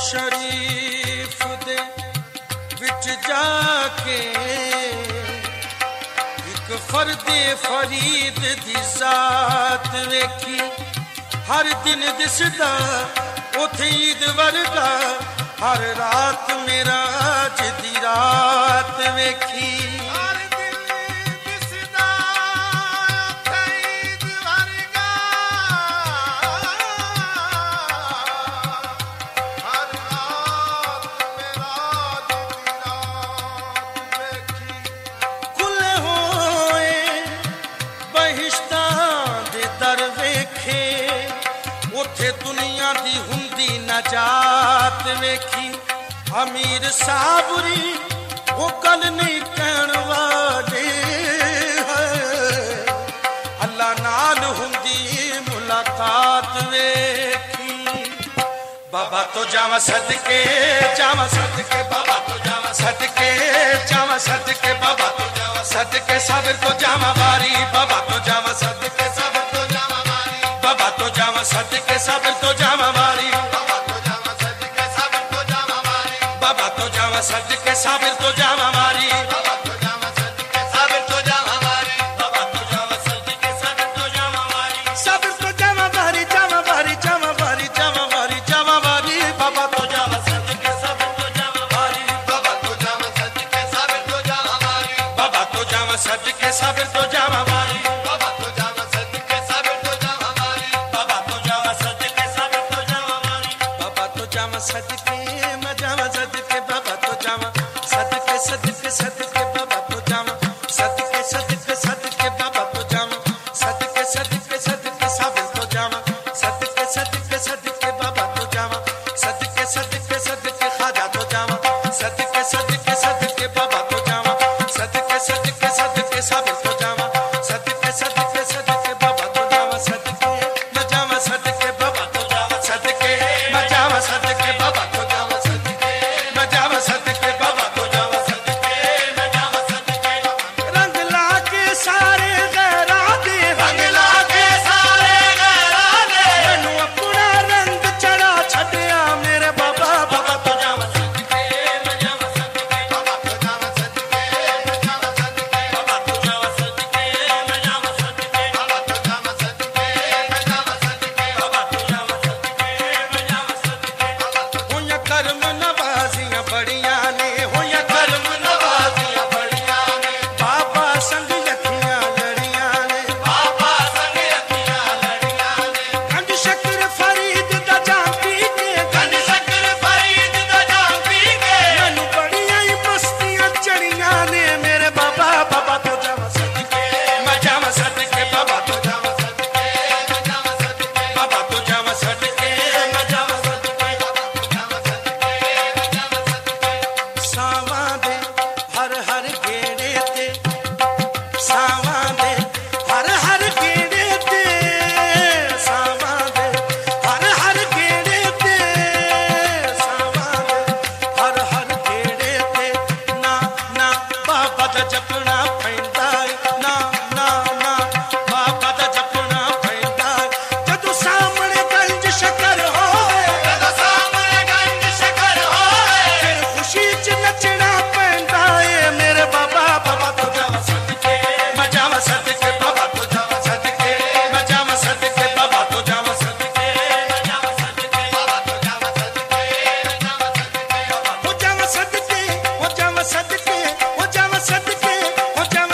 शरीफ दे विच जाके एक फर्दे फरीद दी जात वेखी हर दिन दिसदा उथे ईद वर्गा हर रात मेरा अज दी रात वेखी दुनिया दी हुंदी नजात वेखी अमीर साबरी वो गल नहीं कहण वाले अल्लाह नाल हुंदी मुलाकात वेखी बाबा तो जावा सदके बाबा तो जावा सदके बाबा तो जावा सदके साबिर तो जावा वारी बाबा तो जावा सदके साबिर तो जावा वारी बाबा तो जावा सदके साबिर तो जावा वारी बाबा तो जावा सदके साबिर तो जावा वारी बाबा तो जावा सदके साबिर तो जावा वारी बाबा तो जावा सदके साबिर तो जावा वारी बाबा तो जावा सदके साबिर तो जावा वारी साबिर तो जावा वारी जावा वारी जावा वारी जावा वारी जावा वारी बाबा तो जावा सदके साबिर तो जावा वारी बाबा तो जावा सदके साबिर तो जावा वारी बाबा तो जावा सदके साबिर तो जावा वारी बाबा तो जावा सदके साबिर तो जावा वारी बाबा तो जावा सदके साबिर तो जावा वारी बाबा तो जावा सदके मैं जावा सदके बाबा तो जावा सदके सदके सदके बाबा तो जावा सदके सदके सदके बाबा तो जावा सदके सदके सदके साबिर तो जावा सदके सदके सदके बाबा तो जावा सदके सदके सदके खाजा तो जावा सदके सदके सदके बाबा तो जावा सदके सदके सदके साबिर तो जावा सदके सदके सदके बाबा तो जावा सदके मैं जावा सदके बाबा तो जावा सदके मैं जावा सदके बाबा तो जावा सदके मैं जावा सदके बाबा तो जावा सदके मैं जावा सदके रंग लाके सारे गैरा दे रंग लाके सारे गैरा दे मैनू अपना रंग चढ़ा छड़िया मेरे बाबा बाबा तो जावा सदके मैं जावा सदके बाबा तो जावा सदके मैं जावा सदके बाबा तो जावा सदके मैं जावा सदके बाबा तो जावा सदके मैं जावा सदके बाबा तो जावा सदके मैं जावा सदके होया कर्म नवाजियां बड़ियां ने होया कर्म नवाजियां बड़ियां ने बाबा संग अखियां लड़ियां ने बाबा संग अखियां लड़ियां ने कंड शक्कर फरीद दा जाम पी के कंड शक्कर फरीद दा जाम पी के मैनू बड़ियां ही मस्तियां चढ़ियां ने मेरे बाबा बाबा तो जावा सदके मैं जावा सदके बाबा तो जावा सदके मैं जावा सदके बाबा तो जावा सदके मैं जावा सदके बाबा तो जावा सदके मैं जावा सदके सावां दे हर हर गेड़े ते सावां दे हर हर गेड़े ते सावां दे हर हर गेड़े ते सावां दे हर हर गेड़े ते ना ना बाबा दा जपना पैंदा ना ना ना बाबा दा जपना पैंदा जदों सामने गंज शकर होए जदों सामने गंज शकर होए फिर खुशी च नचना पैंदा ए मेरे बाबा बाबा तो जावा सदके मैं जावा सदके बाबा तो जावा सदके मैं जावा सदके बाबा तो जावा सदके मैं जावा सदके बाबा तो जावा सदके मैं जावा सदके बाबा हो जावा सदके हो जावा सदके हो जावा सदके हो जावा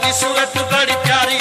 लगदी सूरत बड़ी प्यारी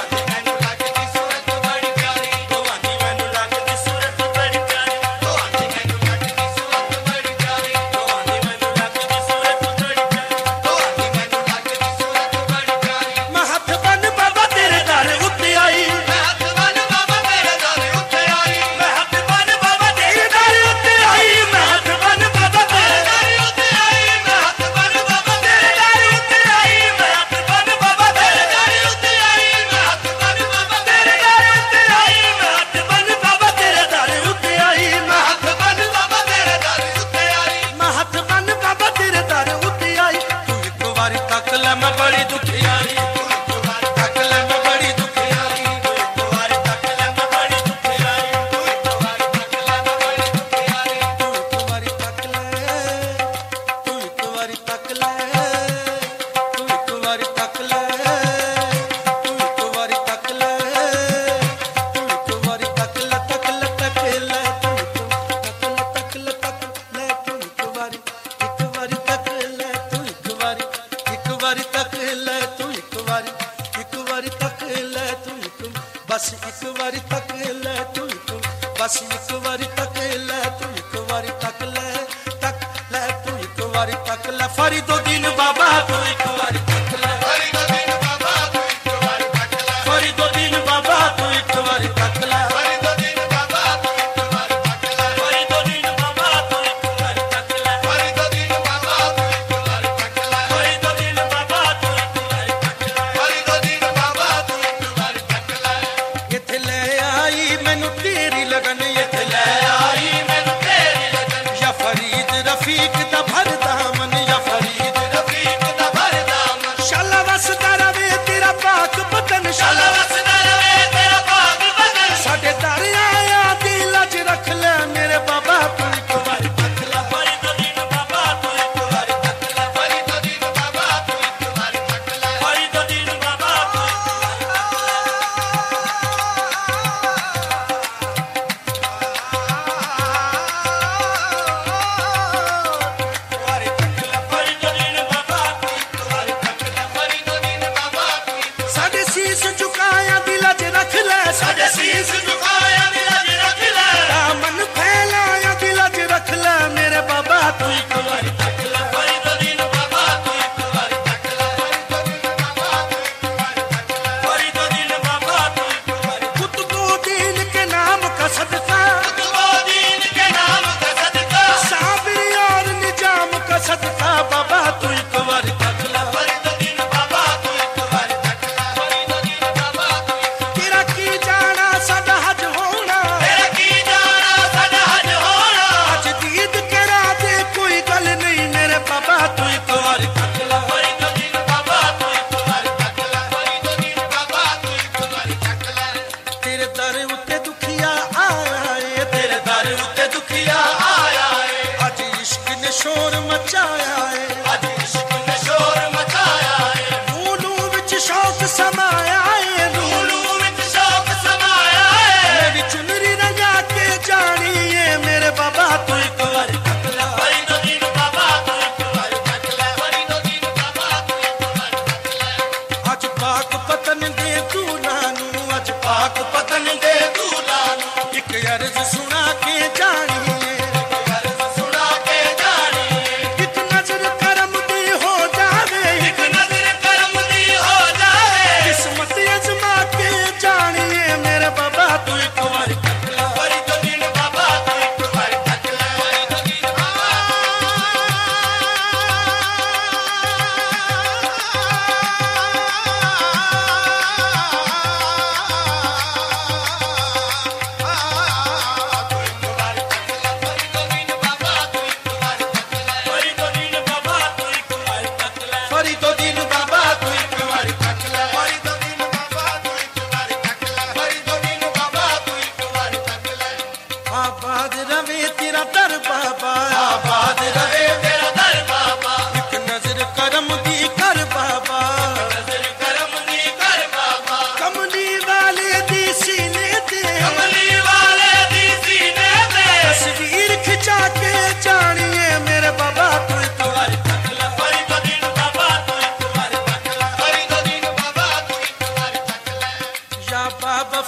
बस एक बारी तक ले तू बस एक बारी तक ले तू एक बारी तक ले तू एक बारी तक ले फरीदुद्दीन बाबा तू एक बारी तक ले फरीदुद्दीन बाबा तू एक बारी तक ले फरीदुद्दीन बाबा तू एक बारी तक ले फरीदुद्दीन बाबा तू एक बारी तक ले फरीदुद्दीन बाबा तू एक बारी तक ले फरीदुद्दीन बाबा तू एक बारी तक ले फरीदुद्दीन बाबा तू एक बारी तक ले फरीदुद्दीन बाबा तू एक बारी तक ले इथे ले आई मैनू तेरी लगन इथे ले आई मैनू तेरी लगन या फरीद रफीक दा भर दामन या फरीद रफीक दा भर दामन शाला वसदा रवे तेरा पाक बदन शाला वसदा रवे तेरा पाक बदन साडे दर आया दिल च रख ले मेरे बाबा तू एक बारी तक ले फरीदुद्दीन बाबा तू एक बारी तक ले फरीदुद्दीन बाबा तू एक बारी तक ले फरीदुद्दीन बाबा तू साडे शीश झुकाया दिल च रख ले साडे शीश झुकाया दिल च रख ले दामन फैलाया दिल च रख ले मेरे बाबा तू एक बारी तक ले फरीदुद्दीन बाबा तू एक बारी तक ले फरीदुद्दीन बाबा तू एक बारी कुतुबुद्दीन के नाम का सदका कुतुबुद्दीन के नाम का सदका साबिर और निजाम का सदका बाबा तू एक बारी तक ले फरीदुद्दीन बाबा तू एक बारी तक ले फरीदुद्दीन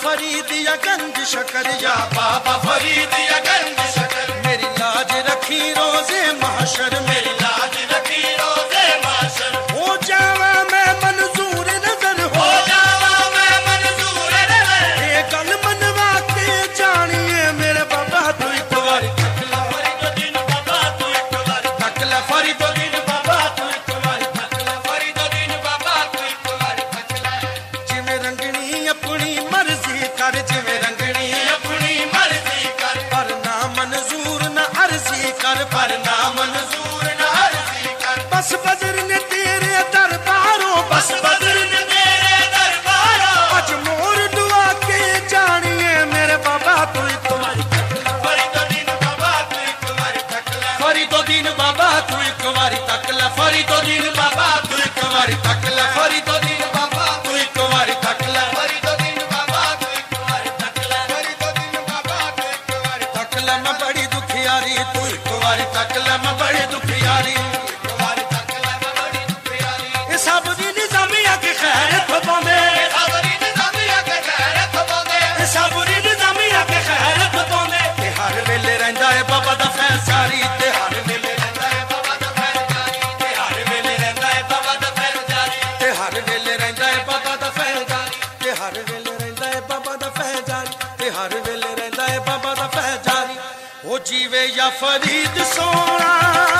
फरीद या गंज शकर या बाबा फरीद या गंज शकर मेरी लाज रखी रोजे महशर मेरी लाज रखी रोजे महशर हो जावा मैं मंजूर नजर हो जावा मैं मंजूर नजर ये गल मनवा के जानिए मेरे बाबा तू एक बार तकला फरीद दिन बाबा तू एक बार तकला फरीद दिन बाबा तू एक बार तकला फरीद दिन बाबा तू एक बार तकला जिवें रंगनी अपनी मर्जी कर जिवें रंगनी अपनी मर्जी कर पर ना मंजूर ना अर्जी कर पर ना मंजूर ना अर्जी कर बस बदर ने तेरे दरबारों बस बदर ने तेरे दरबारों अज मोर दुआ के जानिए मेरे बाबा तू एक बार तकला फरीद दिन बाबा तू एक बार तकला फरीद दिन बाबा तू एक बार तकला फरीद दिन बाबा तू एक बार तकला फरीद दिन बाबा तू एक बार तकला फरीद दिन बाबा तू एक बार तकला फरीद दिन बाबा तू एक बार तकला मैं बड़ी दुखियारी तू एक बार तकला मैं बड़ी दुखियारी एक बार तकला मैं बड़ी दुखियारी ये सब दी निजामिया के खैर थपांदे ये सब दी निजामिया के खैर थपांदे ये सब दी निजामिया के खैर थपांदे ते हर वेले रहंदा है बाबा दा फैल जारी ते हर वेले रहंदा है बाबा दा फैल जारी ते हर वेले रहंदा है बाबा दा फैल जारी ते हर वेले रहंदा है बाबा दा फैल जारी ते हर वेले रहंदा है बाबा दा फैल जारी ते हर वेले रहंदा है बाबा दा फैल जारी ओ जीवे या फरीद सोना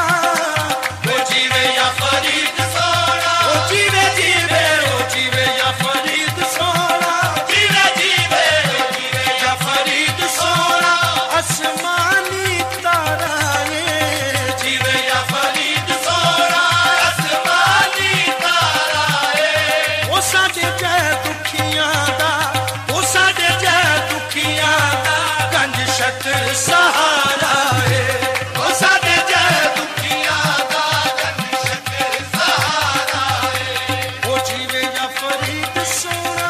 ओ जीवे या फरीद सोना ओ जीवे जीवे ओ जीवे या फरीद सोना जीवे जीवे ओ जीवे या फरीद सोना आसमानी तारा ये जीवे या फरीद सोना आसमानी तारा ये ओ साडे जै दुखियां दा ओ साडे जै दुखियां दा गंज शकर सहारा है ओ साडे जै दुखियां दा गंज शकर सहारा है ओ जीवे या फरीद सोना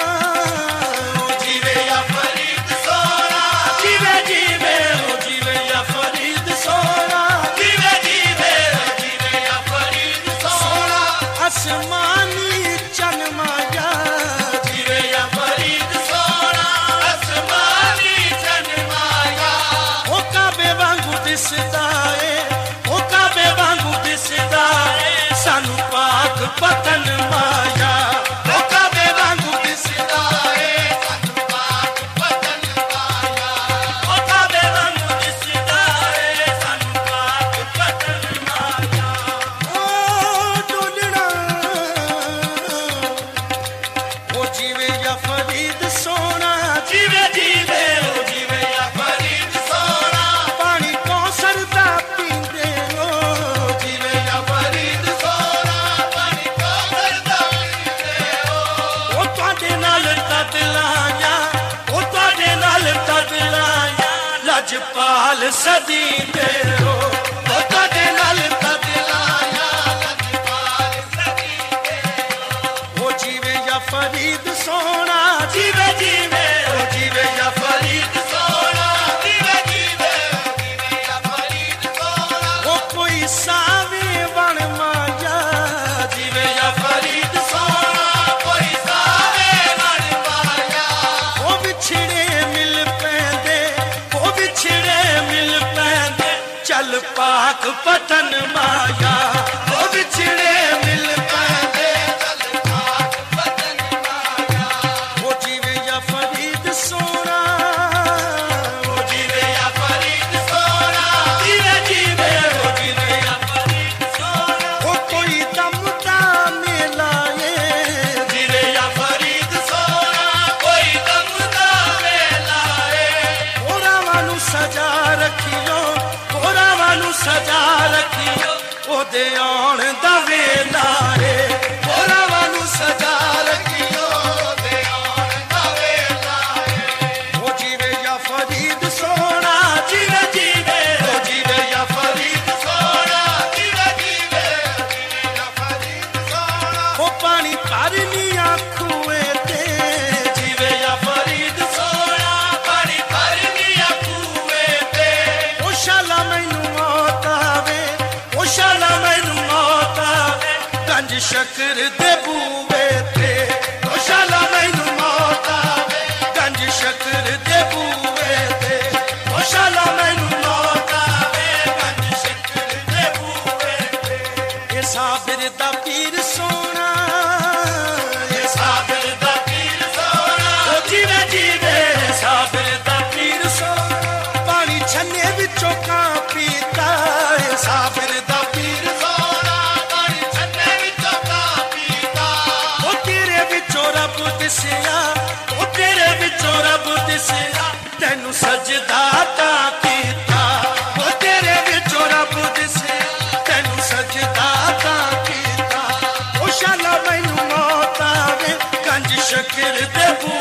ओ जीवे या फरीद सोना जीवे जीवे ओ जीवे या फरीद सोना जीवे जीवे ओ जीवे या फरीद सोना आसमानी चन माया जीवे या फरीद सोना आसमानी चन माया ओ काबे वांगू दिसदा ए ओ काबे वांगू दिसदा ए सानू पाक पतन माया ओ काबे वांगू दिसदा ए सानू पाक पतन माया ओ काबे वांगू दिसदा ए सानू पाक पतन माया ओ डोलना ओ जीवे या फरीद सोना जीवे जीवे ओ जीवे या फरीद सोना पानी कौसर दा पींदे हो जीवे या फरीद सोना पानी कौसर दा पींदे हो ओ तुहाडे नाल तदलाया ओ तुहाडे नाल तदलाया लजपाल सदींदे हो ओ तुहाडे नाल तदलाया लजपाल सदींदे हो ओ जीवे या फरीद सोना जीवे जीवे ओ जीवे या फरीद सोना जीवे जीवे ओ जीवे या फरीद सोना ओ कोई सावे बन माया जीवे या फरीद सोना कोई सावे बन माया ओ बिछड़े मिल पैंदे ओ बिछड़े मिल पैंदे चल पाक पतन माया ओ बिछड़े मिल पैंदे चल पाक पतन माया ओ जीवे या फरीद सोना ओ जीवे या फरीद सोना जीवे जीवे ओ जीवे या फरीद सोना ओ कोई दम दा मेला ए जीवे या फरीद सोना कोई दम दा मेला ए ओरावां नू सजा रखियो ओरावां नू सजा रखियो ओदे आउण दा वेला ए ओरावां नू सजा रखियो ओदे आउण दा वेला ए ओ जीवे या फरीद सोना जीवे जीवे ओ जीवे या फरीद सोना जीवे जीवे ओ जीवे या फरीद सोना ओ पानी भरनिया खूए ते जीवे या फरीद सोना पानी भरनिया खूए ते ओ शाला मैनू मौत आवे ओ शाला मैनू मौत आवे गंज शकर दे बूवे ते ओ शाला मैनू मौत आवे गंज विचों का पीता है साबिर दा पीर सोना बड़ी छन्ने विचों का पीता ओ तेरे विचों रब दिसिया ओ तेरे विचों रब दिसिया तेनू सजदा ता कीता ओ तेरे विचों रब दिसिया तेनू सजदा ता कीता ओ शाला मैनू मौत आवे कंज शकीर दे